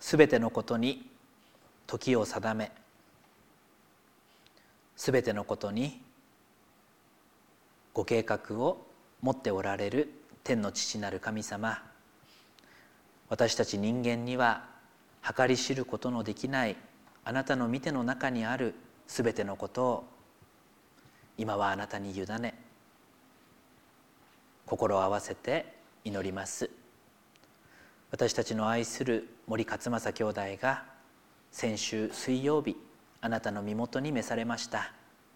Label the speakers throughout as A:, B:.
A: すべてのことに時を定め、すべてのことにご計画を持っておられる天の父なる神様、私たち人間には計り知ることのできないあなたの御手の中にあるすべてのことを今はあなたに委ね、心を合わせて祈ります。私たちの愛する森勝正兄弟が先週水曜日、あなたの身元に召されました。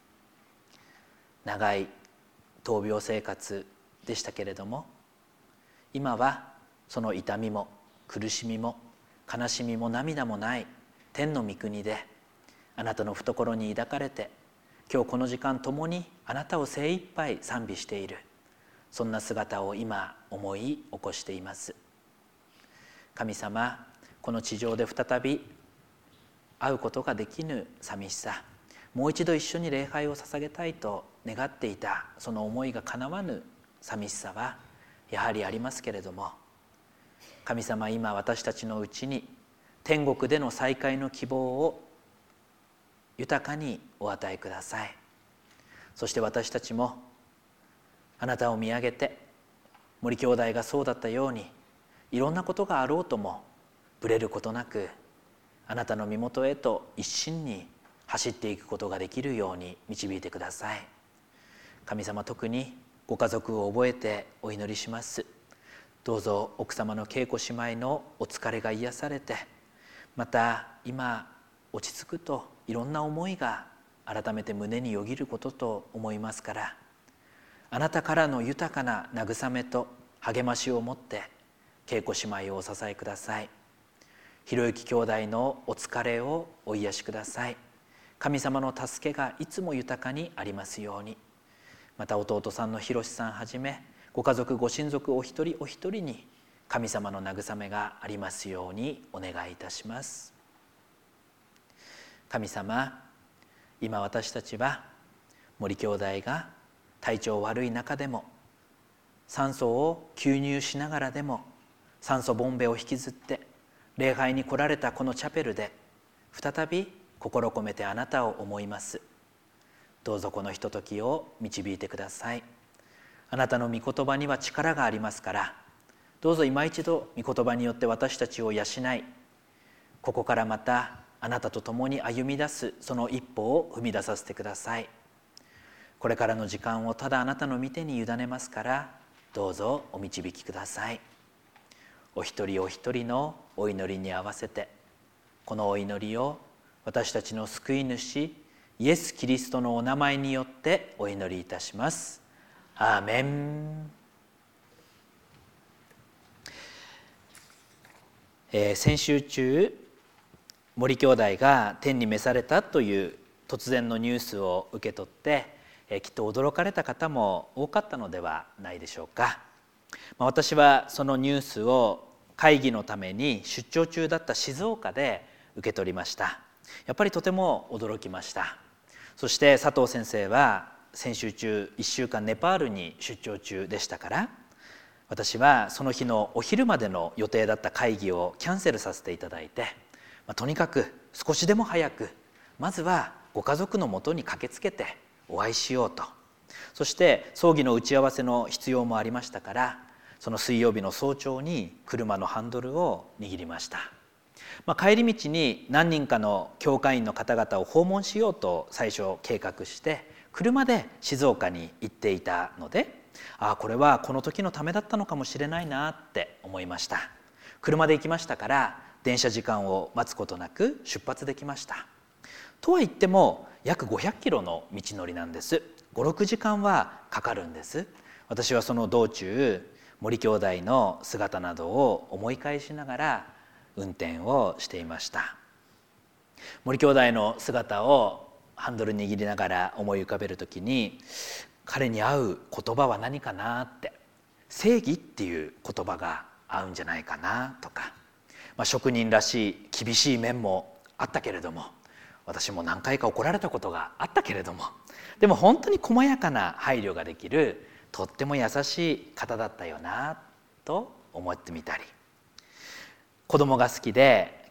A: 長い闘病生活でしたけれども、今はその痛みも苦しみも悲しみも涙もない天の御国で、あなたの懐に抱かれて、今日この時間共にあなたを精一杯賛美している、そんな姿を今思い起こしています。神様、この地上で再び会うことができぬ寂しさ、もう一度一緒に礼拝を捧げたいと願っていたその思いがかなわぬ寂しさはやはりありますけれども、神様、今私たちのうちに天国での再会の希望を豊かにお与えください。そして私たちもあなたを見上げて、森兄弟がそうだったように、いろんなことがあろうともぶれることなく、あなたの身元へと一心に走っていくことができるように導いてください。神様、特にご家族を覚えてお祈りします。どうぞ奥様の恵子姉妹のお疲れが癒されて、また今落ち着くといろんな思いが改めて胸によぎることと思いますから、あなたからの豊かな慰めと励ましを持って恵子姉妹をお支えください。ひろゆき兄弟のお疲れをお癒しください。神様の助けがいつも豊かにありますように。また弟さんのひろしさんはじめ、ご家族ご親族お一人お一人に神様の慰めがありますようにお願いいたします。神様、今私たちは森兄弟が体調悪い中でも、酸素を吸入しながらでも酸素ボンベを引きずって礼拝に来られたこのチャペルで、再び心込めてあなたを思います。どうぞこのひとときを導いてください。あなたの御言葉には力がありますから、どうぞ今一度御言葉によって私たちを養い、ここからまたあなたと共に歩み出すその一歩を踏み出させてください。これからの時間をただあなたの御手に委ねますから、どうぞお導きください。お一人お一人のお祈りに合わせて、このお祈りを私たちの救い主イエス・キリストのお名前によってお祈りいたします。アーメン。先週中、森兄弟が天に召されたという突然のニュースを受け取って、きっと驚かれた方も多かったのではないでしょうか。私はそのニュースを会議のために出張中だった静岡で受け取りました。やっぱりとても驚きました。そして佐藤先生は先週中1週間ネパールに出張中でしたから、私はその日のお昼までの予定だった会議をキャンセルさせていただいて、とにかく少しでも早くまずはご家族のもとに駆けつけてお会いしようと。そして葬儀の打ち合わせの必要もありましたから、その水曜日の早朝に車のハンドルを握りました。帰り道に何人かの教会員の方々を訪問しようと最初計画して車で静岡に行っていたので、これはこの時のためだったのかもしれないなって思いました。車で行きましたから電車時間を待つことなく出発できました。とは言っても約500キロの道のりなんです。5、6時間はかかるんです。私はその道中、森兄弟の姿などを思い返しながら運転をしていました。森兄弟の姿をハンドル握りながら思い浮かべるときに、彼に合う言葉は何かなって、正義っていう言葉が合うんじゃないかなとか、職人らしい厳しい面もあったけれども、私も何回か怒られたことがあったけれども、でも本当に細やかな配慮ができるとっても優しい方だったよなと思ってみたり、子供が好きで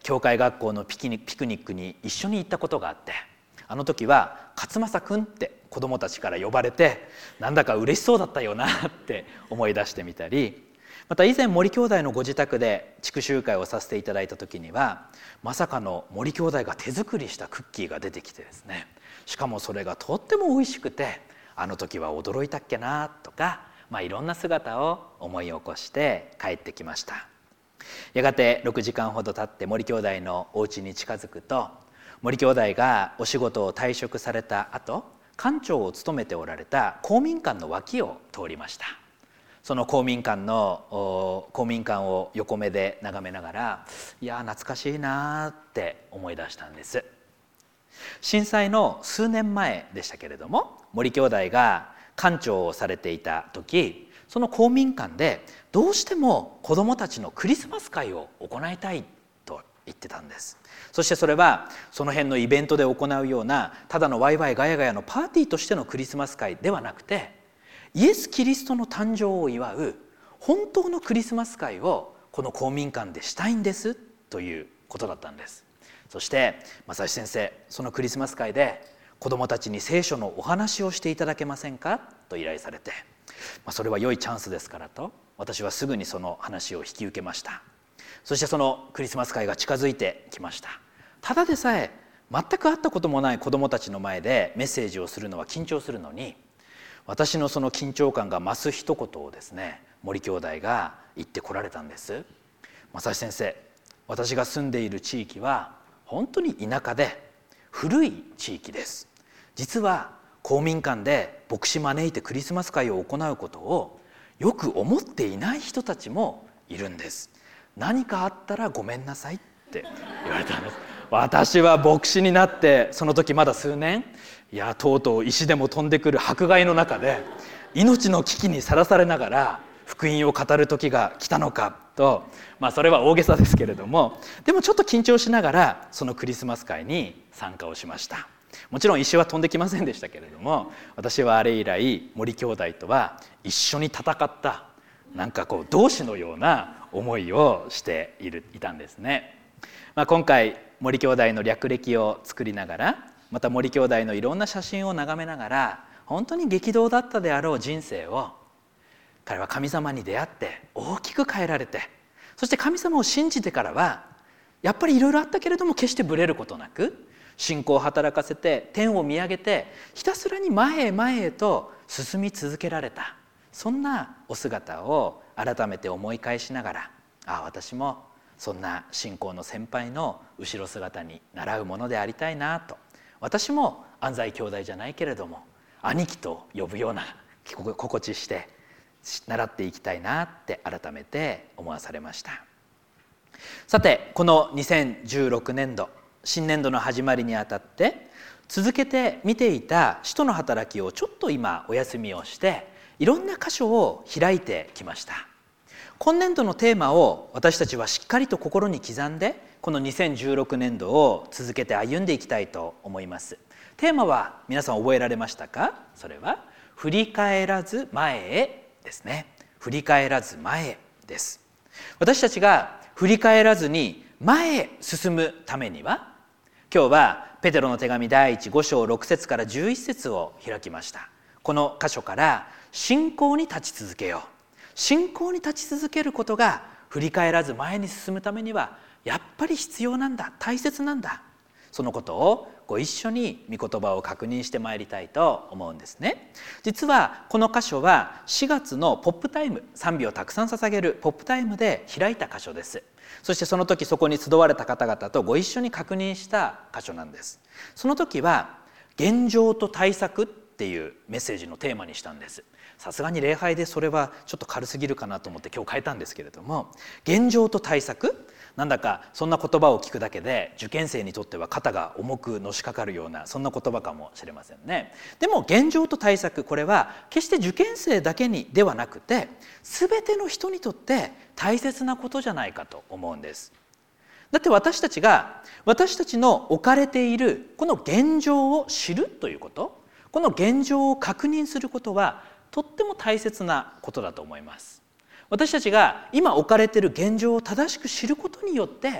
A: 教会学校のピクニックに一緒に行ったことがあって、あの時は勝正くんって子どもたちから呼ばれて、なんだか嬉しそうだったよなって思い出してみたり、また以前森兄弟のご自宅で地区集会をさせていただいた時には、まさかの森兄弟が手作りしたクッキーが出てきてですね、しかもそれがとっても美味しくて、あの時は驚いたっけなとか、いろんな姿を思い起こして帰ってきました。やがて6時間ほど経って森兄弟のお家に近づくと、森兄弟がお仕事を退職された後、館長を務めておられた公民館の脇を通りました。その公民館を横目で眺めながら、いや懐かしいなって思い出したんです。震災の数年前でしたけれども、森兄弟が館長をされていた時、その公民館でどうしても子どもたちのクリスマス会を行いたいと言ってたんです。そしてそれはその辺のイベントで行うようなただのワイワイガヤガヤのパーティーとしてのクリスマス会ではなくて、イエス・キリストの誕生を祝う本当のクリスマス会をこの公民館でしたいんですということだったんです。そして正志先生、そのクリスマス会で子どもたちに聖書のお話をしていただけませんかと依頼されて、それは良いチャンスですからと、私はすぐにその話を引き受けました。そしてそのクリスマス会が近づいてきました。ただでさえ全く会ったこともない子どもたちの前でメッセージをするのは緊張するのに、私のその緊張感が増す一言をですね、森兄弟が言ってこられたんです。正志先生、私が住んでいる地域は本当に田舎で古い地域です。実は公民館で牧師招いてクリスマス会を行うことをよく思っていない人たちもいるんです。何かあったらごめんなさいって言われたんです。私は牧師になってその時まだ数年、とうとう石でも飛んでくる迫害の中で命の危機にさらされながら福音を語る時が来たのかと、それは大げさですけれども、でもちょっと緊張しながらそのクリスマス会に参加をしました。もちろん石は飛んできませんでしたけれども、私はあれ以来森兄弟とは一緒に戦った、同志のような思いをしていたんですね。今回森兄弟の略歴を作りながら、また森兄弟のいろんな写真を眺めながら、本当に激動だったであろう人生を、彼は神様に出会って大きく変えられて、そして神様を信じてからはやっぱりいろいろあったけれども決してぶれることなく、信仰を働かせて天を見上げてひたすらに前へ前へと進み続けられた、そんなお姿を改めて思い返しながら、私もそんな信仰の先輩の後ろ姿に習うものでありたいなと、私も安西兄弟じゃないけれども兄貴と呼ぶような心地して習っていきたいなって改めて思わされました。さて、この2016年度新年度の始まりにあたって続けて見ていた使徒の働きをちょっと今お休みをして、いろんな箇所を開いてきました。今年度のテーマを私たちはしっかりと心に刻んで、この2016年度を続けて歩んでいきたいと思います。テーマは皆さん覚えられましたか？それは振り返らず前へですね。振り返らず前へです。私たちが振り返らずに前へ進むためには、今日はペテロの手紙第5章6節から11節を開きました。この箇所から信仰に立ち続けよう、信仰に立ち続けることが振り返らず前に進むためにはやっぱり必要なんだ、大切なんだ、そのことをご一緒に御言葉を確認してまいりたいと思うんですね。実はこの箇所は4月のポップタイム、賛美をたくさん捧げるポップタイムで開いた箇所です。そしてその時そこに集われた方々とご一緒に確認した箇所なんです。その時は現状と対策っていうメッセージのテーマにしたんです。さすがに礼拝でそれはちょっと軽すぎるかなと思って今日変えたんですけれども、現状と対策、なんだかそんな言葉を聞くだけで受験生にとっては肩が重くのしかかるような、そんな言葉かもしれませんね。でも現状と対策、これは決して受験生だけにではなくて全ての人にとって大切なことじゃないかと思うんです。だって私たちの置かれているこの現状を知るということ、この現状を確認することはとっても大切なことだと思います。私たちが今置かれている現状を正しく知ることによって、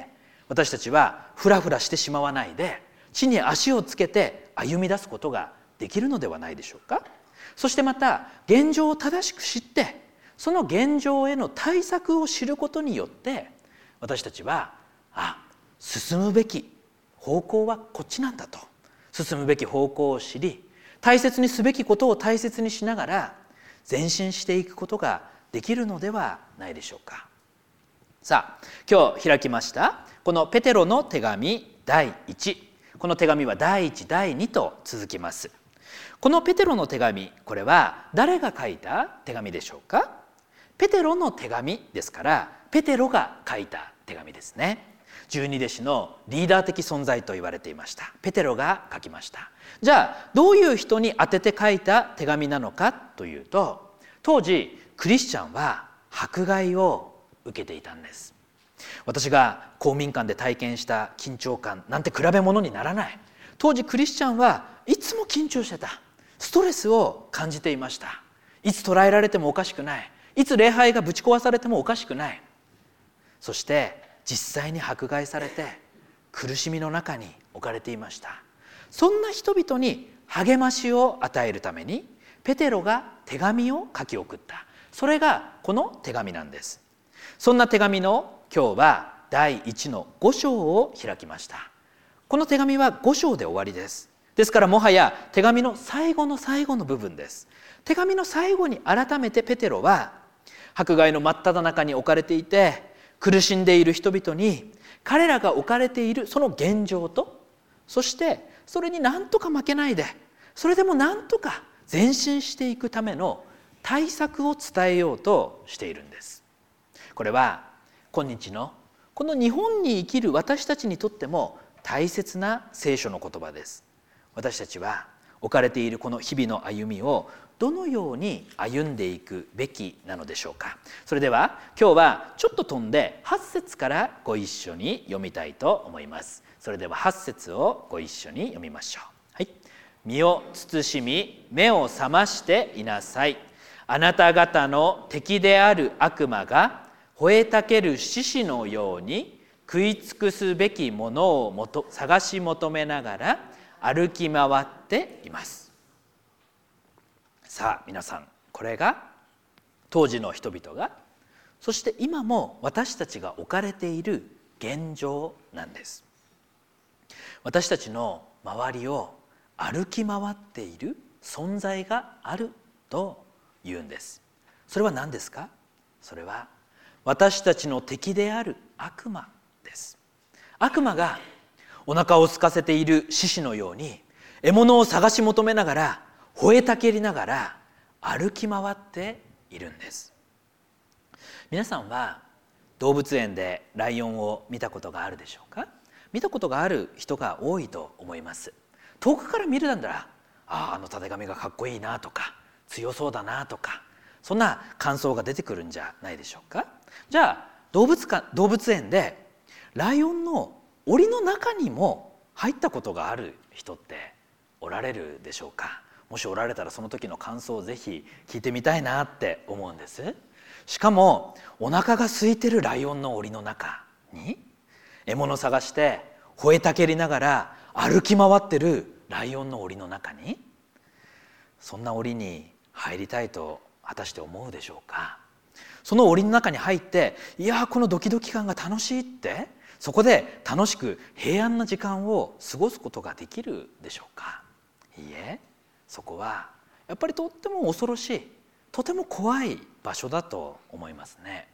A: 私たちはフラフラしてしまわないで、地に足をつけて歩み出すことができるのではないでしょうか。そしてまた現状を正しく知って、その現状への対策を知ることによって、私たちは進むべき方向はこっちなんだと、進むべき方向を知り、大切にすべきことを大切にしながら前進していくことができるのではないでしょうか。さあ、今日開きましたこのペテロの手紙第1、この手紙は第1、第2と続きます。このペテロの手紙、これは誰が書いた手紙でしょうか。ペテロの手紙ですから、ペテロが書いた手紙ですね。十二弟子のリーダー的存在と言われていましたペテロが書きました。じゃあどういう人に宛てて書いた手紙なのかというと、当時クリスチャンは迫害を受けていたんです。私が公民館で体験した緊張感なんて比べ物にならない。当時クリスチャンはいつも緊張してた。ストレスを感じていました。いつ捕らえられてもおかしくない。いつ礼拝がぶち壊されてもおかしくない。そして実際に迫害されて苦しみの中に置かれていました。そんな人々に励ましを与えるためにペテロが手紙を書き送った。それがこの手紙なんです。そんな手紙の今日は第1の5章を開きました。この手紙は5章で終わりです。ですからもはや手紙の最後の最後の部分です。手紙の最後に改めてペテロは迫害の真っ只中に置かれていて苦しんでいる人々に彼らが置かれているその現状と、そしてそれに何とか負けないで、それでも何とか前進していくための対策を伝えようとしているんです。これは今日のこの日本に生きる私たちにとっても大切な聖書の言葉です。私たちは置かれているこの日々の歩みをどのように歩んでいくべきなのでしょうか。それでは今日はちょっと飛んで8節からご一緒に読みたいと思います。それでは8節をご一緒に読みましょう。はい。身を慎み目を覚ましていなさい。あなた方の敵である悪魔が吠えたける獅子のように食い尽くすべきものを探し求めながら歩き回っています。さあ皆さん、これが当時の人々が、そして今も私たちが置かれている現状なんです。私たちの周りを歩き回っている存在があると言うんです。それは何ですか？それは私たちの敵である悪魔です。悪魔がお腹を空かせている獅子のように獲物を探し求めながら吠えたけりながら歩き回っているんです。皆さんは動物園でライオンを見たことがあるでしょうか？見たことがある人が多いと思います。遠くから見るなんだら、あのたてがみがかっこいいなとか強そうだなとか、そんな感想が出てくるんじゃないでしょうか。じゃあ動物園でライオンの檻の中にも入ったことがある人っておられるでしょうか。もしおられたらその時の感想をぜひ聞いてみたいなって思うんです。しかもお腹が空いてるライオンの檻の中に獲物探して吠えたけりながら歩き回ってるライオンの檻の中に、そんな檻に入りたいと果たして思うでしょうか。その檻の中に入って、いやこのドキドキ感が楽しいって、そこで楽しく平安な時間を過ごすことができるでしょうか。いいえ、そこはやっぱりとっても恐ろしい、とても怖い場所だと思いますね。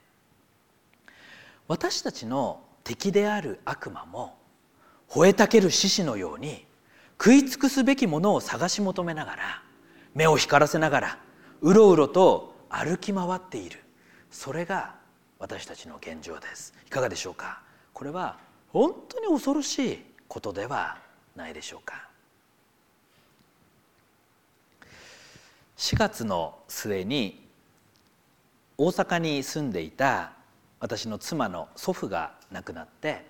A: 私たちの敵である悪魔も吠えたける獅子のように食い尽くすべきものを探し求めながら、目を光らせながらうろうろと歩き回っている。それが私たちの現状です。いかがでしょうか。これは本当に恐ろしいことではないでしょうか。4月の末に大阪に住んでいた私の妻の祖父が亡くなって、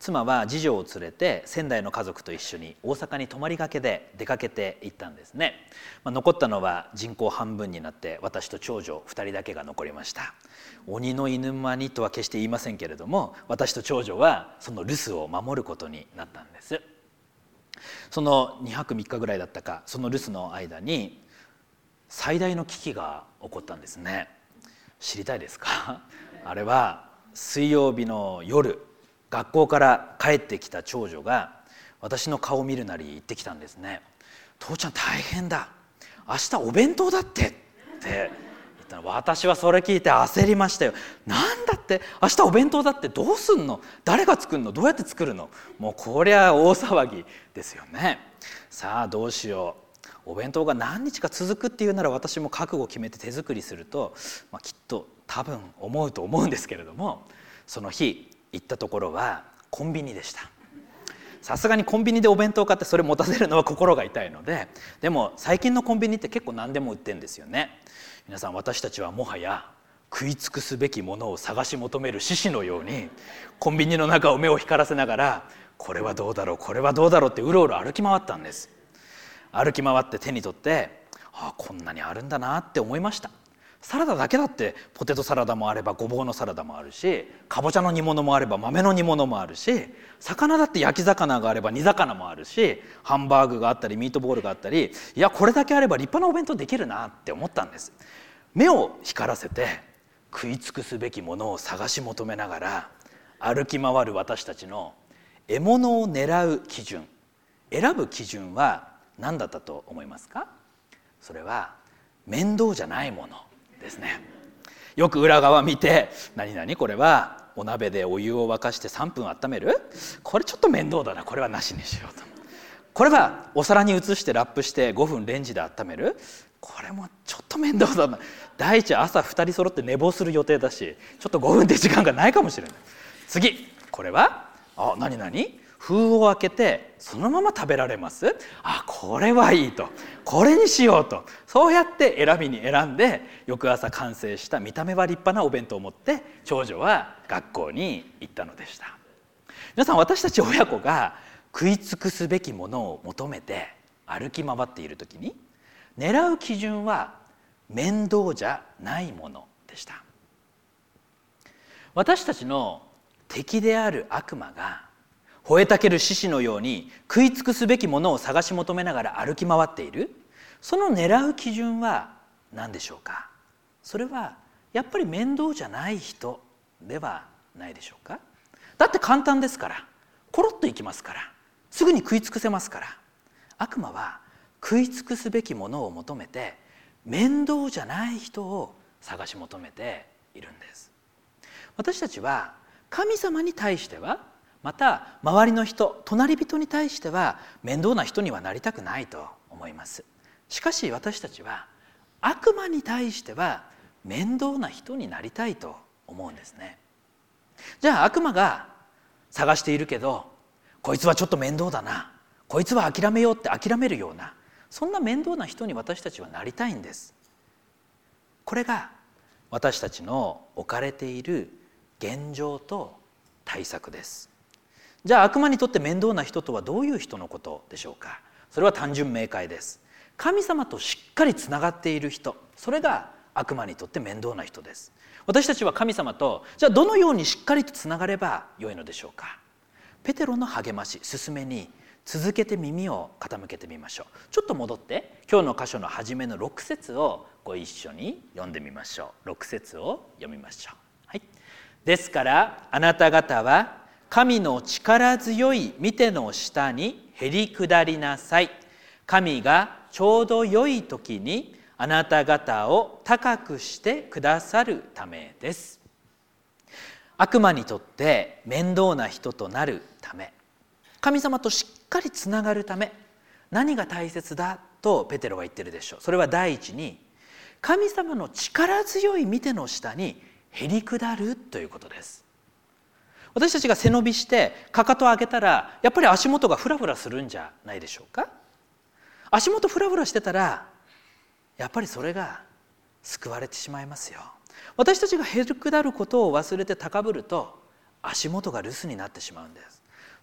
A: 妻は次女を連れて仙台の家族と一緒に大阪に泊まりがけで出かけていったんですね。残ったのは人口半分になって私と長女2人だけが残りました。鬼の居ぬ間にとは決して言いませんけれども、私と長女はその留守を守ることになったんです。その2泊3日ぐらいだったか、その留守の間に最大の危機が起こったんですね。知りたいですか？あれは水曜日の夜、学校から帰ってきた長女が私の顔を見るなり言ってきたんですね。父ちゃん大変だ、明日お弁当だってって言ったの。私はそれ聞いて焦りましたよ。なんだって、明日お弁当だって、どうすんの、誰が作るの、どうやって作るの、もうこりゃ大騒ぎですよね。さあどうしよう、お弁当が何日か続くっていうなら私も覚悟を決めて手作りすると、きっと多分思うと思うんですけれども、その日行ったところはコンビニでした。さすがにコンビニでお弁当を買ってそれ持たせるのは心が痛いので、でも最近のコンビニって結構何でも売ってるんですよね。皆さん、私たちはもはや食い尽くすべきものを探し求める獅子のようにコンビニの中を目を光らせながら、これはどうだろう、これはどうだろうってうろうろ歩き回ったんです。歩き回って手に取って、こんなにあるんだなって思いました。サラダだけだってポテトサラダもあればごぼうのサラダもあるし、かぼちゃの煮物もあれば豆の煮物もあるし、魚だって焼き魚があれば煮魚もあるし、ハンバーグがあったりミートボールがあったり、いやこれだけあれば立派なお弁当できるなって思ったんです。目を光らせて食い尽くすべきものを探し求めながら歩き回る私たちの獲物を狙う基準、選ぶ基準は何だったと思いますか？それは面倒じゃないものですね。よく裏側見て、何々これはお鍋でお湯を沸かして3分温める、これちょっと面倒だな、これはなしにしようと。これはお皿に移してラップして5分レンジで温める、これもちょっと面倒だな。第一朝2人揃って寝坊する予定だし、ちょっと5分で時間がないかもしれない。次、これは何々封を開けてそのまま食べられます、これはいいと、これにしようと、そうやって選びに選んで翌朝完成した見た目は立派なお弁当を持って長女は学校に行ったのでした。皆さん、私たち親子が食い尽くすべきものを求めて歩き回っている時に狙う基準は面倒じゃないものでした。私たちの敵である悪魔が吠えたける獅子のように食い尽くすべきものを探し求めながら歩き回っている、その狙う基準は何でしょうか？それはやっぱり面倒じゃない人ではないでしょうか？だって簡単ですから、コロッといきますから、すぐに食い尽くせますから。悪魔は食い尽くすべきものを求めて面倒じゃない人を探し求めているんです。私たちは神様に対しては、また周りの人、隣人に対しては面倒な人にはなりたくないと思います。しかし私たちは悪魔に対しては面倒な人になりたいと思うんですね。じゃあ悪魔が探しているけど、こいつはちょっと面倒だな、こいつは諦めようって諦めるような、そんな面倒な人に私たちはなりたいんです。これが私たちの置かれている現状と対策です。じゃあ悪魔にとって面倒な人とはどういう人のことでしょうか？それは単純明快です。神様としっかりつながっている人、それが悪魔にとって面倒な人です。私たちは神様とじゃあどのようにしっかりとつながればよいのでしょうか？ペテロの励まし、勧めに続けて耳を傾けてみましょう。ちょっと戻って今日の箇所の初めの6節をご一緒に読んでみましょう。6節を読みましょう。はい。ですからあなた方は神の力強い御手の下にへり下りなさい。神がちょうど良い時にあなた方を高くしてくださるためです。悪魔にとって面倒な人となるため、神様としっかりつながるため、何が大切だとペテロは言ってるでしょう。それは第一に、神様の力強い御手の下にへり下るということです。私たちが背伸びしてかかとを上げたら、やっぱり足元がフラフラするんじゃないでしょうか。足元フラフラしてたら、やっぱりそれが救われてしまいますよ。私たちがへり下ることを忘れて高ぶると、足元が留守になってしまうんです。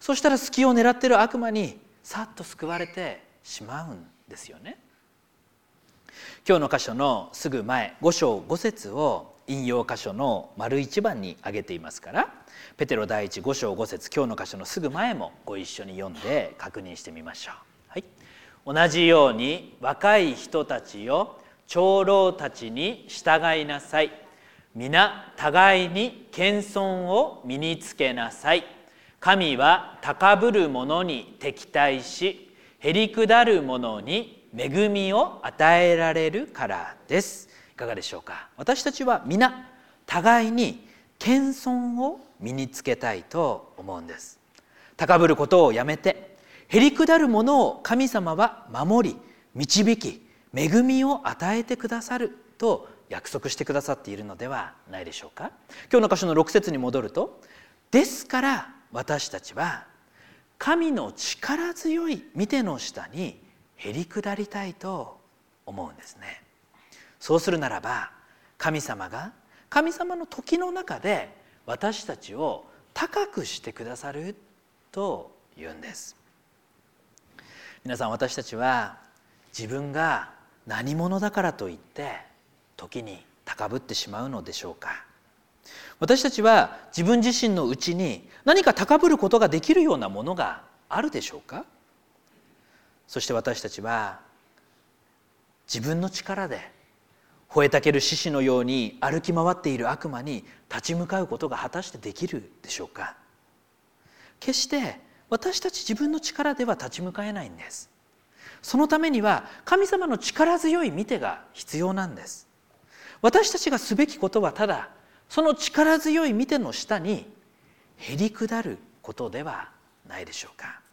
A: そしたら隙を狙っている悪魔にさっと救われてしまうんですよね。今日の箇所のすぐ前5章5節を引用箇所の丸1番に挙げていますから、ペテロ第一5章5節、今日の箇所のすぐ前もご一緒に読んで確認してみましょう。はい、同じように若い人たちよ、長老たちに従いなさい。皆互いに謙遜を身につけなさい。神は高ぶる者に敵対し、へりくだる者に恵みを与えられるからです。いかがでしょうか。私たちは皆互いに謙遜を身につけたいと思うんです。高ぶることをやめて、へりくだる者を神様は守り導き、恵みを与えてくださると約束してくださっているのではないでしょうか。今日の箇所の6節に戻ると、ですから私たちは神の力強い御手の下にへりくだりたいと思うんですね。そうするならば、神様が神様の時の中で私たちを高くしてくださるというんです。皆さん、私たちは自分が何者だからといって時に高ぶってしまうのでしょうか。私たちは自分自身のうちに何か高ぶることができるようなものがあるでしょうか。そして私たちは自分の力で吠えたける獅子のように歩き回っている悪魔に立ち向かうことが果たしてできるでしょうか。決して私たち自分の力では立ち向かえないんです。そのためには神様の力強い御手が必要なんです。私たちがすべきことはただその力強い御手の下にへりくだることではないでしょうか。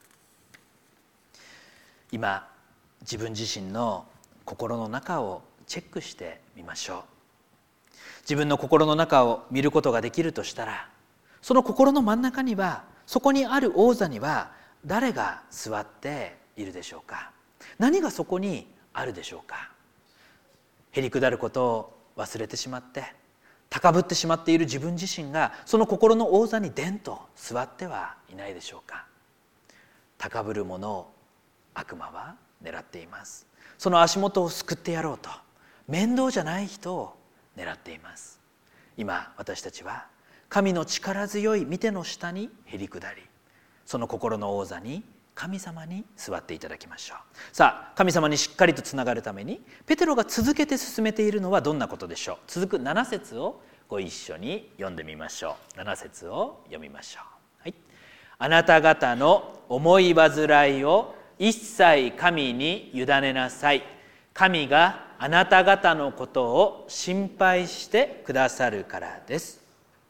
A: 今自分自身の心の中をチェックしてみましょう。自分の心の中を見ることができるとしたら、その心の真ん中には、そこにある王座には誰が座っているでしょうか。何がそこにあるでしょうか。へりくだることを忘れてしまって高ぶってしまっている自分自身がその心の王座に殿と座ってはいないでしょうか。高ぶる者を悪魔は狙っています。その足元を救ってやろうと面倒じゃない人を狙っています。今私たちは神の力強い御手の下にへりくだり、その心の王座に神様に座っていただきましょう。さあ、神様にしっかりとつながるためにペテロが続けて進めているのはどんなことでしょう。続く7節をご一緒に読んでみましょう。7節を読みましょう。はい、あなた方の思い煩いを一切神に委ねなさい。神があなた方のことを心配してくださるからです。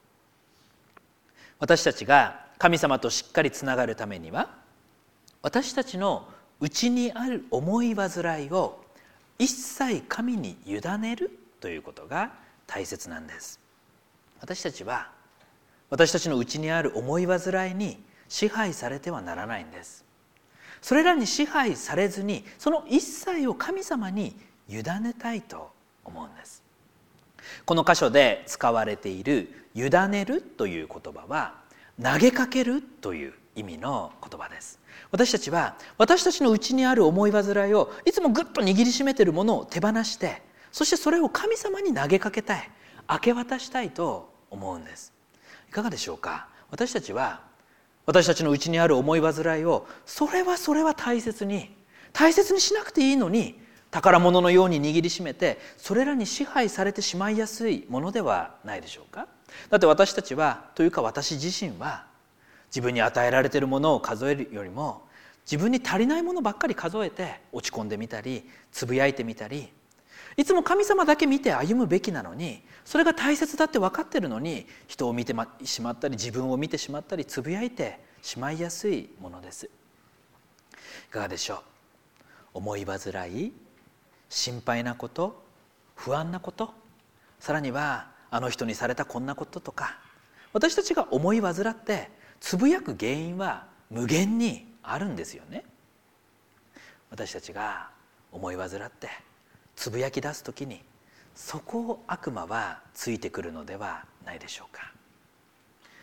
A: 私たちが神様としっかりつながるためには、私たちの内にある思い煩いを一切神に委ねるということが大切なんです。私たちは私たちの内にある思い煩いに支配されてはならないんです。それらに支配されずに、その一切を神様に委ねたいと思うんです。この箇所で使われている委ねるという言葉は投げかけるという意味の言葉です。私たちは私たちの内にある思い煩いをいつもぐっと握りしめているものを手放して、そしてそれを神様に投げかけたい、明け渡したいと思うんです。いかがでしょうか。私たちは私たちの内にある思い煩いをそれは大切にしなくていいのに、宝物のように握りしめてそれらに支配されてしまいやすいものではないでしょうか。だって私たちは、というか私自身は、自分に与えられているものを数えるよりも自分に足りないものばっかり数えて落ち込んでみたりつぶやいてみたり、いつも神様だけ見て歩むべきなのに、それが大切だって分かっているのに人を見てしまったり自分を見てしまったりつぶやいてしまいやすいものです。いかがでしょう。思い煩い、心配なこと、不安なこと、さらにはあの人にされたこんなこととか、私たちが思い煩ってつぶやく原因は無限にあるんですよね。私たちが思い煩ってつぶやき出すときに、そこを悪魔はついてくるのではないでしょうか。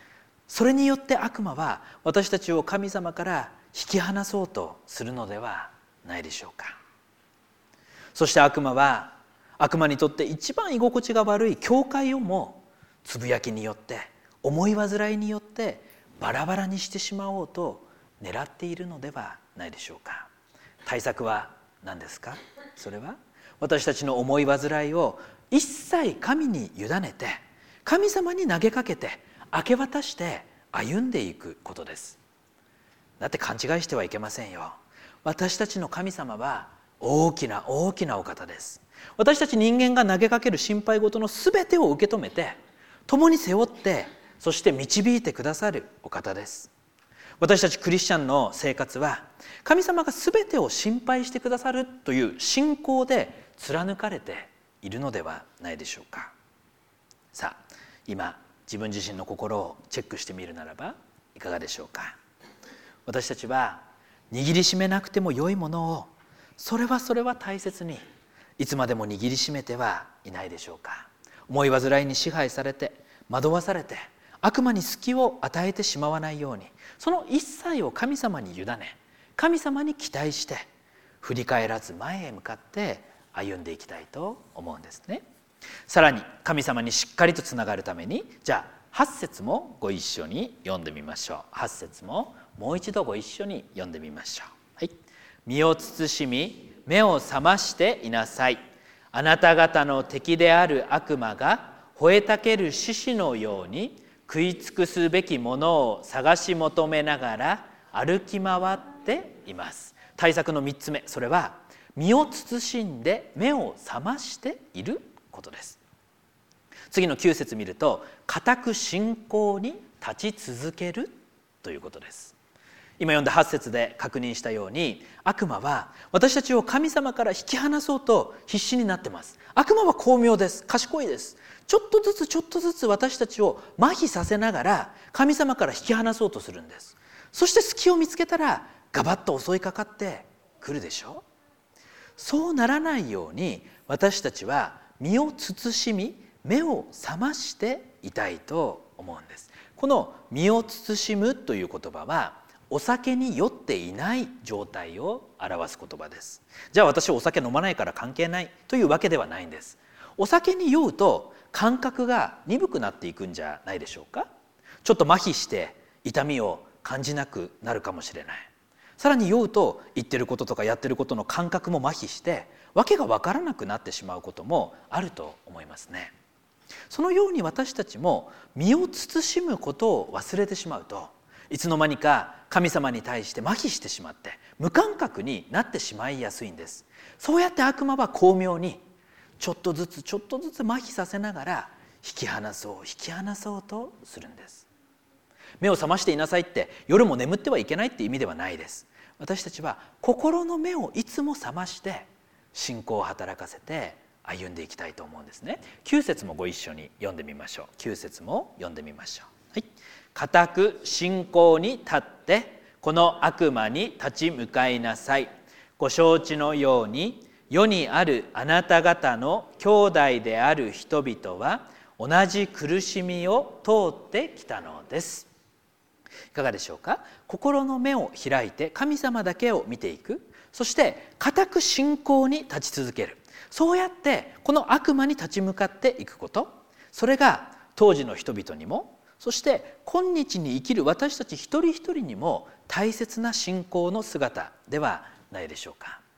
A: それによって悪魔は私たちを神様から引き離そうとするのではないでしょうか。そして悪魔は悪魔にとって一番居心地が悪い教会をもつぶやきによって思い煩いによってバラバラにしてしまおうと狙っているのではないでしょうか。対策は何ですか？それは私たちの思い煩いを一切神に委ねて神様に投げかけて明け渡して歩んでいくことです。だって勘違いしてはいけませんよ。私たちの神様は大きな大きなお方です。私たち人間が投げかける心配事のすべてを受け止めて共に背負ってそして導いてくださるお方です。私たちクリスチャンの生活は神様がすべてを心配してくださるという信仰で貫かれているのではないでしょうか。さあ今自分自身の心をチェックしてみるならばいかがでしょうか。私たちは握りしめなくても良いものをそれは大切にいつまでも握りしめてはいないでしょうか。思い煩いに支配されて惑わされて悪魔に隙を与えてしまわないようにその一切を神様に委ね神様に期待して振り返らず前へ向かって歩んでいきたいと思うんですね。さらに神様にしっかりとつながるためにじゃあ8節もご一緒に読んでみましょう。8節ももう一度ご一緒に読んでみましょう。はい、身を慎み目を覚ましていなさい。あなた方の敵である悪魔が吠えたける獅子のように食い尽くすべきものを探し求めながら歩き回っています。対策の3つ目、それは身を慎んで目を覚ましていることです。次の9節見ると固く信仰に立ち続けるということです。今読んだ8節で確認したように悪魔は私たちを神様から引き離そうと必死になってます。悪魔は巧妙です。賢いです。ちょっとずつ私たちを麻痺させながら神様から引き離そうとするんです。そして隙を見つけたらガバッと襲いかかってくるでしょ。そうならないように私たちは身を慎み目を覚ましていたいと思うんです。この身を慎むという言葉はお酒に酔っていない状態を表す言葉です。じゃあ私お酒飲まないから関係ないというわけではないんです。お酒に酔うと感覚が鈍くなっていくんじゃないでしょうか。ちょっと麻痺して痛みを感じなくなるかもしれない。さらに酔うと言ってることとかやってることの感覚も麻痺してわけが分からなくなってしまうこともあると思いますね。そのように私たちも身を慎むことを忘れてしまうといつの間にか神様に対して麻痺してしまって無感覚になってしまいやすいんです。そうやって悪魔は巧妙にちょっとずつ麻痺させながら引き離そうとするんです。目を覚ましていなさいって夜も眠ってはいけないって意味ではないです。私たちは心の目をいつも覚まして信仰を働かせて歩んでいきたいと思うんですね。9節もご一緒に読んでみましょう。9節も読んでみましょう。はい、固く信仰に立ってこの悪魔に立ち向かいなさい。ご承知のように世にあるあなた方の兄弟である人々は同じ苦しみを通ってきたのです。いかがでしょうか。心の目を開いて神様だけを見ていく。そして固く信仰に立ち続ける。そうやってこの悪魔に立ち向かっていくこと、それが当時の人々にもそして今日に生きる私たち一人一人にも大切な信仰の姿ではないでしょうか。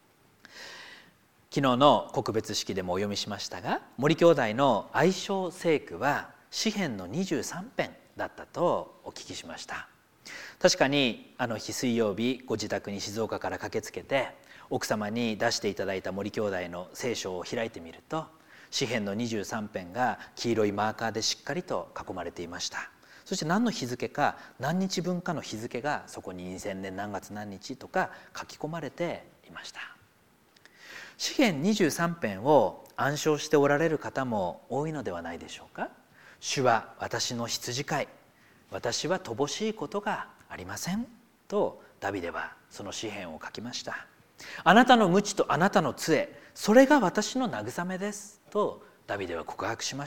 A: 昨日の告別式でもお読みしましたが森兄弟の愛称聖句は詩編の23編だったとお聞きしました。確かにあの日水曜日ご自宅に静岡から駆けつけて奥様に出していただいた森兄弟の聖書を開いてみると詩編の23編が黄色いマーカーでしっかりと囲まれていました。そして何の日付か何日分かの日付がそこに2000年何月何日とか書き込まれていました。詩編23編を暗唱しておられる方も多いのではないでしょうか。主は私の羊飼い、私は乏しいことがありませんとダビデはその詩編を書きました。あなたの鞭とあなたの杖、それが私の慰めですとダビデは告白しました。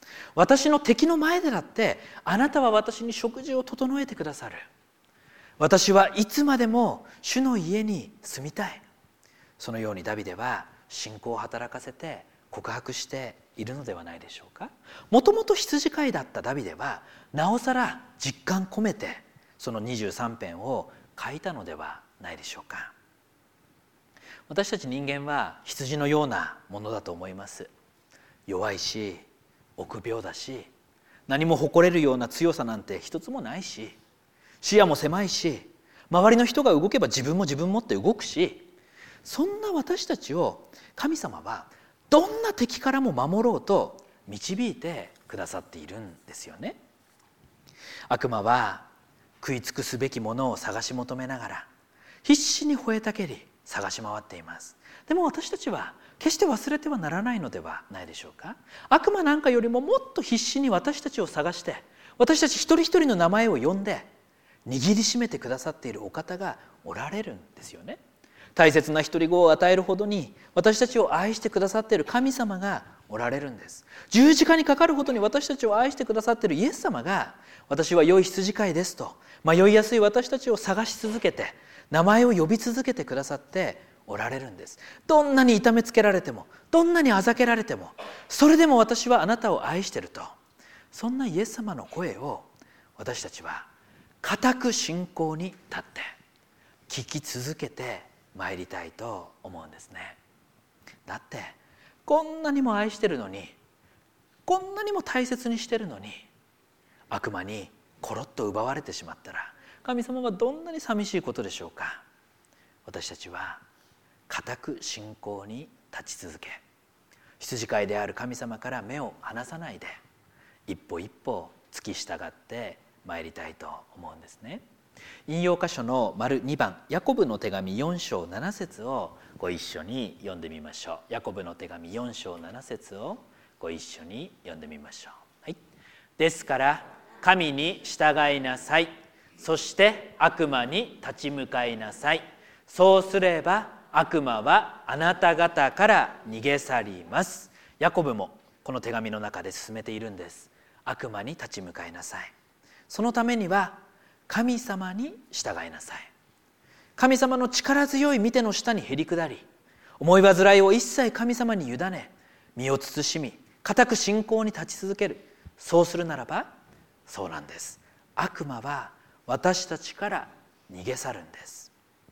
A: 私の敵の前でだってあなたは私に食事を整えてくださる。私はいつまでも主の家に住みたい。そのようにダビデは信仰を働かせて告白しているのではないでしょうか。もともと羊飼いだったダビデはなおさら実感込めてその23編を書いたのではないでしょうか。私たち人間は羊のようなものだと思います。弱いし臆病だし、何も誇れるような強さなんて一つもないし、視野も狭いし、周りの人が動けば自分もって動くし、そんな私たちを神様はどんな敵からも守ろうと導いてくださっているんですよね。悪魔は食い尽くすべきものを探し求めながら必死に吠えたけり探し回っています。でも私たちは決して忘れてはならないのではないでしょうか。悪魔なんかよりももっと必死に私たちを探して、私たち一人一人の名前を呼んで握りしめてくださっているお方がおられるんですよね。大切な独り子を与えるほどに私たちを愛してくださっている神様がおられるんです。十字架にかかるほどに私たちを愛してくださっているイエス様が、私は良い羊飼いですと迷いやすい私たちを探し続けて名前を呼び続けてくださっておられるんです。どんなに痛めつけられても、どんなにあざけられても、それでも私はあなたを愛していると、そんなイエス様の声を私たちは固く信仰に立って聞き続けて参りたいと思うんですね。だってこんなにも愛してるのに、こんなにも大切にしてるのに、悪魔にコロッと奪われてしまったら神様はどんなに寂しいことでしょうか。私たちは固く信仰に立ち続け、羊飼いである神様から目を離さないで一歩一歩付き従って参りたいと思うんですね。引用箇所の丸2番、ヤコブの手紙4章7節をご一緒に読んでみましょう。ヤコブの手紙4章7節をご一緒に読んでみましょう。はい、ですから神に従いなさい。そして悪魔に立ち向かいなさい。そうすれば悪魔はあなた方から逃げ去ります。ヤコブもこの手紙の中で進めているんです。悪魔に立ち向かいなさい。そのためには神様に従いなさい。神様の力強い御手の下にへり下り、思い煩いを一切神様に委ね、身を慎み固く信仰に立ち続ける。そうするならば、そうなんです、悪魔は私たちから逃げ去るんです。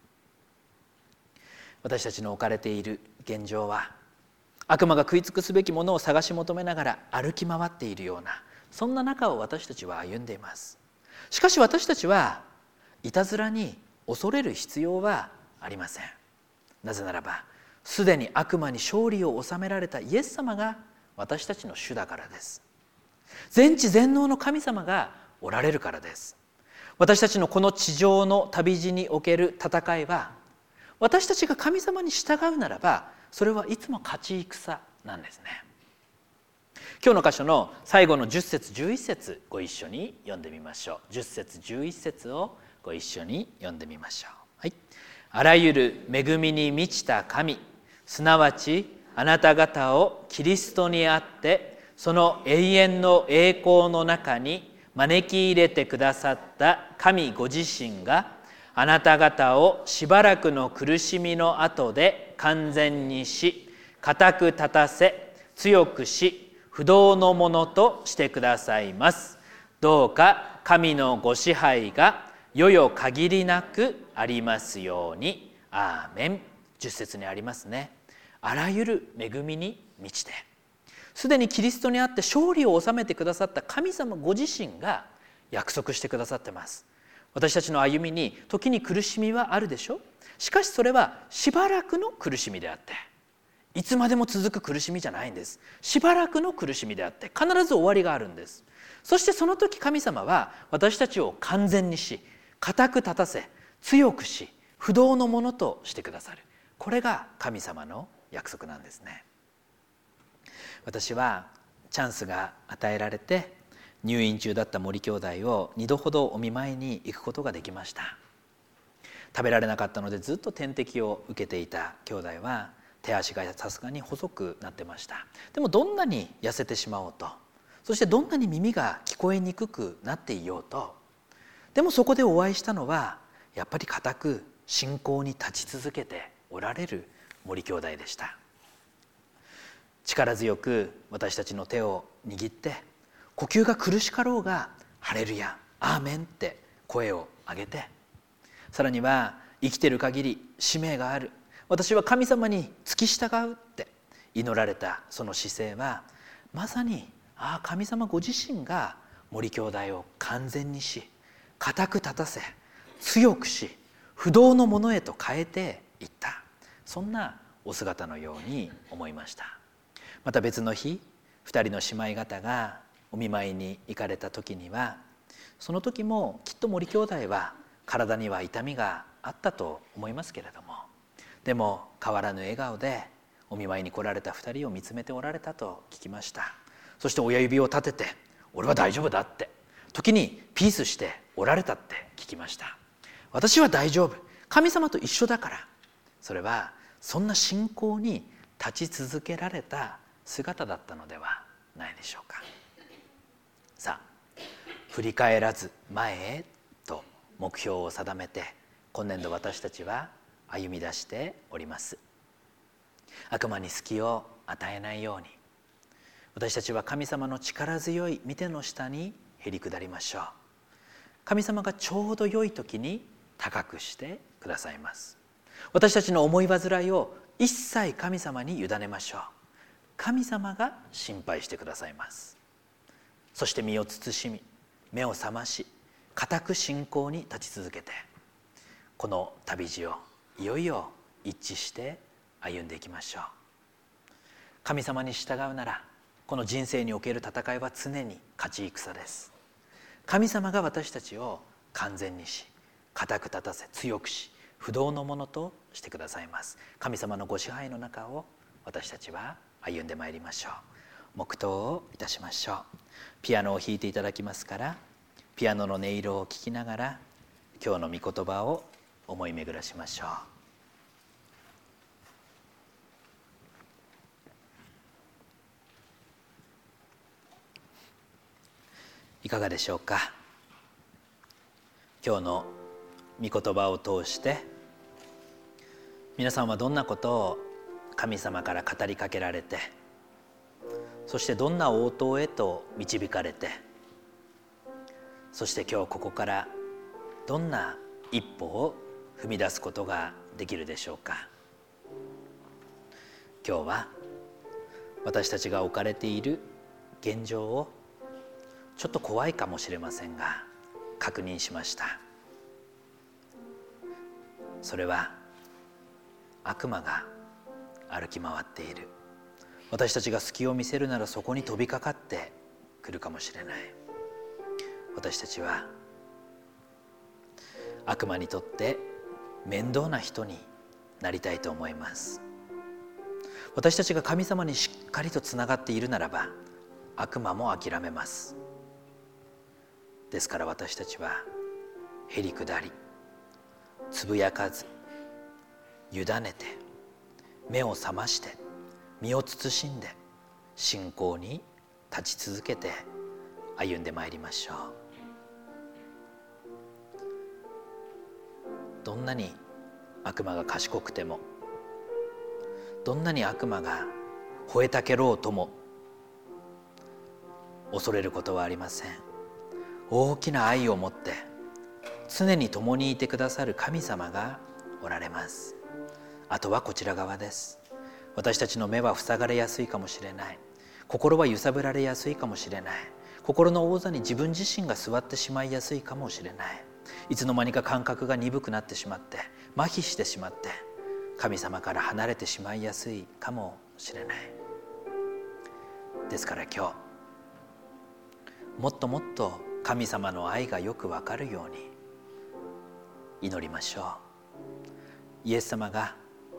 A: 私たちの置かれている現状は、悪魔が食い尽くすべきものを探し求めながら歩き回っているような、そんな中を私たちは歩んでいます。しかし私たちはいたずらに恐れる必要はありません。なぜならば、すでに悪魔に勝利を収められたイエス様が私たちの主だからです。全知全能の神様がおられるからです。私たちのこの地上の旅路における戦いは、私たちが神様に従うならば、それはいつも勝ち戦なんですね。今日の箇所の最後の10節11節ご一緒に読んでみましょう。10節11節をご一緒に読んでみましょう。はい、あらゆる恵みに満ちた神、すなわちあなた方をキリストにあってその永遠の栄光の中に招き入れてくださった神ご自身が、あなた方をしばらくの苦しみの後で完全にし、固く立たせ、強くし、不動のものとしてくださいます。どうか神のご支配がよよ限りなくありますように。アーメン。10節にありますね。あらゆる恵みに満ちて、すでにキリストにあって勝利を収めてくださった神様ご自身が約束してくださってます。私たちの歩みに時に苦しみはあるでしょう。しかしそれはしばらくの苦しみであって、いつまでも続く苦しみじゃないんです。しばらくの苦しみであって必ず終わりがあるんです。そしてその時神様は私たちを完全にし、固く立たせ、強くし、不動のものとしてくださる。これが神様の約束なんですね。私はチャンスが与えられて入院中だった森兄弟を2度ほどお見舞いに行くことができました。食べられなかったのでずっと点滴を受けていた兄弟は手足がさすがに細くなってました。でもどんなに痩せてしまおうと、 そしてどんなに耳が聞こえにくくなっていようと、でもそこでお会いしたのはやっぱり固く信仰に立ち続けておられる森兄弟でした。力強く私たちの手を握って、呼吸が苦しかろうがハレルヤアーメンって声を上げて、さらには生きている限り使命がある、私は神様に付き従うって祈られたその姿勢は、まさに神様ご自身が森兄弟を完全にし、固く立たせ、強くし、不動のものへと変えていった、そんなお姿のように思いました。また別の日、2人の姉妹方がお見舞いに行かれた時には、その時もきっと森兄弟は体には痛みがあったと思いますけれども、でも変わらぬ笑顔でお見舞いに来られた2人を見つめておられたと聞きました。そして親指を立てて、俺は大丈夫だって、時にピースしておられたって聞きました。私は大丈夫、神様と一緒だから。それはそんな信仰に立ち続けられた姿だったのではないでしょうか。さあ、振り返らず前へと目標を定めて、今年度私たちは歩み出しております。悪魔に隙を与えないように、私たちは神様の力強い御手の下にへり下りましょう。神様がちょうど良い時に高くしてくださいます。私たちの思い煩いを一切神様に委ねましょう。神様が心配してくださいます。そして身を慎み、目を覚まし、固く信仰に立ち続けて、この旅路をいよいよ一致して歩んでいきましょう。神様に従うなら、この人生における戦いは常に勝ち戦です。神様が私たちを完全にし、固く立たせ、強くし、不動のものとしてくださいます。神様のご支配の中を私たちは歩んでまいりましょう。黙祷をいたしましょう。ピアノを弾いていただきますから、ピアノの音色を聞きながら今日の御言葉を思い巡らしましょう。いかがでしょうか。今日の御言葉を通して皆さんはどんなことを神様から語りかけられて、そしてどんな応答へと導かれて、そして今日ここからどんな一歩を踏み出すことができるでしょうか。今日は私たちが置かれている現状をちょっと怖いかもしれませんが確認しました。それは悪魔が歩き回っている。私たちが隙を見せるならそこに飛びかかってくるかもしれない。私たちは悪魔にとって面倒な人になりたいと思います。私たちが神様にしっかりとつながっているならば悪魔も諦めます。ですから私たちはへり下り、つぶやかず、委ねて、目を覚まして、身を慎んで信仰に立ち続けて歩んでまいりましょう。どんなに悪魔が賢くても、どんなに悪魔が吠えたけろうとも恐れることはありません。大きな愛を持って常に共にいてくださる神様がおられます。あとはこちら側です。私たちの目は塞がれやすいかもしれない。心は揺さぶられやすいかもしれない。心の王座に自分自身が座ってしまいやすいかもしれない。いつの間にか感覚が鈍くなってしまって、麻痺してしまって、神様から離れてしまいやすいかもしれない。ですから今日、もっともっと神様の愛がよくわかるように祈りましょう。イエス様が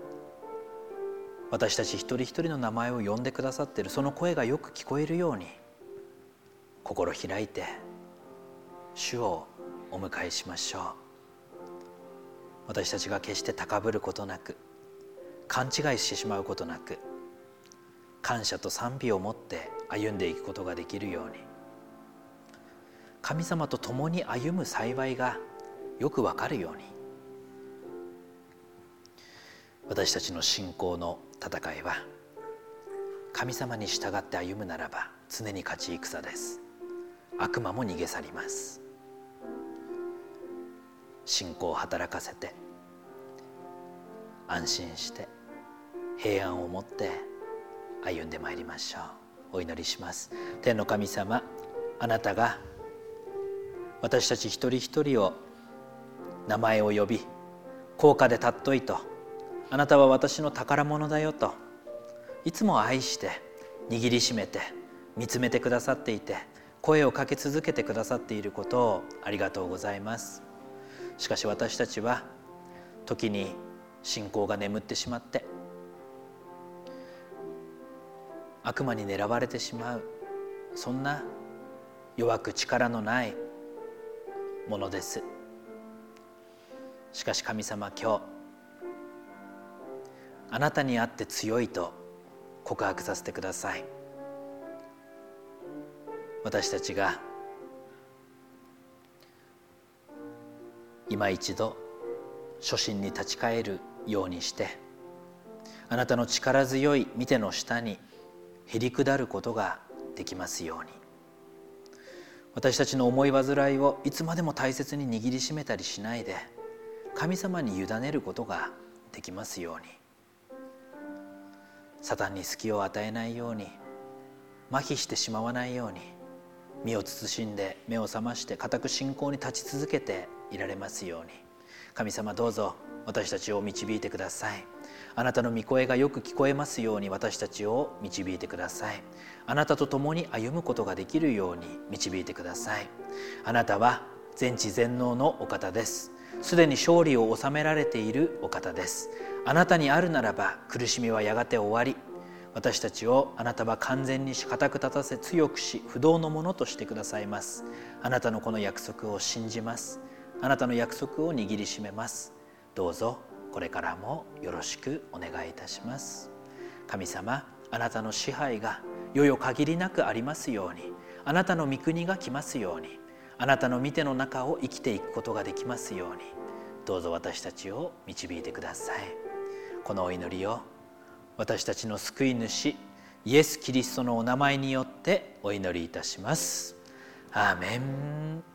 A: 私たち一人一人の名前を呼んでくださっている、その声がよく聞こえるように心開いて主をお迎えしましょう。私たちが決して高ぶることなく、勘違いしてしまうことなく、感謝と賛美を持って歩んでいくことができるように、神様と共に歩む幸いがよくわかるように、私たちの信仰の戦いは神様に従って歩むならば常に勝ち戦です。悪魔も逃げ去ります。信仰を働かせて、安心して平安を持って歩んでまいりましょう。お祈りします。天の神様、あなたが私たち一人一人を名前を呼び、高価で尊いと、あなたは私の宝物だよといつも愛して握りしめて見つめてくださっていて、声をかけ続けてくださっていることをありがとうございます。しかし私たちは時に信仰が眠ってしまって、悪魔に狙われてしまう、そんな弱く力のないものです。しかし神様、今日あなたにあって強いと告白させてください。私たちが今一度初心に立ち返るようにして、あなたの力強い御手の下にへり下ることができますように、私たちの思い煩いをいつまでも大切に握りしめたりしないで、神様に委ねることができますように、サタンに隙を与えないように、麻痺してしまわないように、身を慎んで目を覚まして固く信仰に立ち続けていられますように、神様どうぞ私たちを導いてください。あなたの御声がよく聞こえますように私たちを導いてください。あなたと共に歩むことができるように導いてください。あなたは全知全能のお方です。すでに勝利を収められているお方です。あなたにあるならば苦しみはやがて終わり、私たちをあなたは完全に固く立たせ、強くし不動のものとしてくださいます。あなたのこの約束を信じます。あなたの約束を握りしめます。どうぞこれからもよろしくお願いいたします。神様、あなたの支配がよよ限りなくありますように、あなたの御国が来ますように、あなたの御手の中を生きていくことができますように、どうぞ私たちを導いてください。このお祈りを私たちの救い主イエス・キリストのお名前によってお祈りいたします。アーメン。